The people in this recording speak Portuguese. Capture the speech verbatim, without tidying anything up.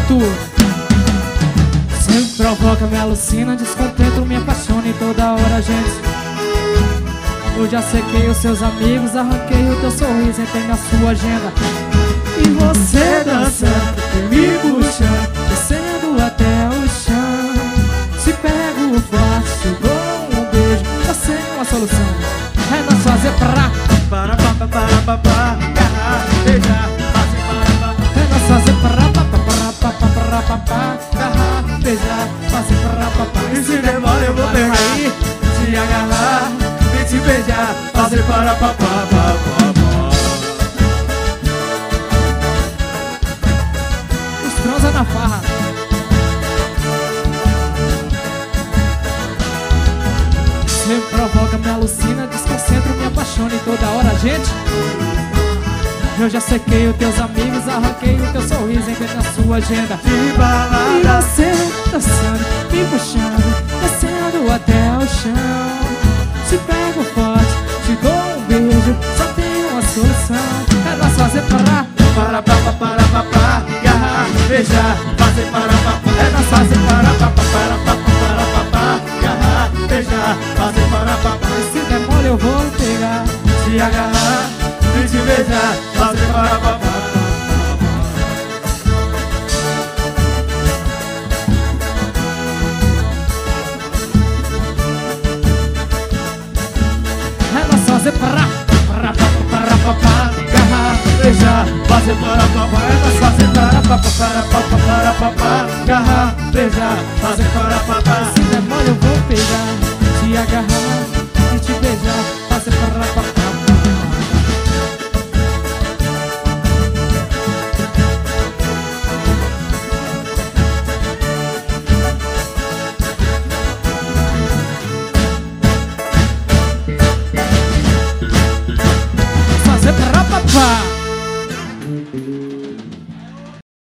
tu. Sempre provoca, me alucina, descontento, me apaixona e toda hora, gente. Eu já sequei os seus amigos, arranquei o teu sorriso, entrei na sua agenda. E você dançando, me puxando, descendo até o chão. Se pego forte, dou um beijo, eu sei uma solução. É nós fazer pra Para pa pa para pa pa, agarrar, beijar, fazer para pa. É nós fazer pra pa pa para pa pa para pa pa, agarrar, beijar, fazer pra pa pa. E se demora eu vou pegar aí, te agarrar, e te beijar, fazer para pa pa pa pa pa. Os transa na farra. Me provoca, me alucina, desconcentro, me apaixona e toda hora, gente. Eu já sequei os teus amigos, arranquei o teu sorriso, entrei na sua agenda. De balada. E você dançando, me puxando, descendo até o chão. Te pego forte, te dou um beijo, só tem uma solução. É nós fazer parar. Para pa pa para pa pa, agarrar, beijar, fazer para pa pa. É nós fazer para pa pa para pa pa para pa pa, agarrar, beijar, fazer para pa pa. E se der mole eu vou pegar, Te agarrar, e te beijar, fazer para pa pa. é nós fazer parar. Para pa pa para pa pa, agarrar, beijar, fazer para pa pa. É nós fazer para pa pa para pa pa para pa pa, agarrar, beijar, fazer para pa pa. Se der mole eu vou pegar, te agarrar e te beijar, fazer parar pa pa. Fazer pra papá.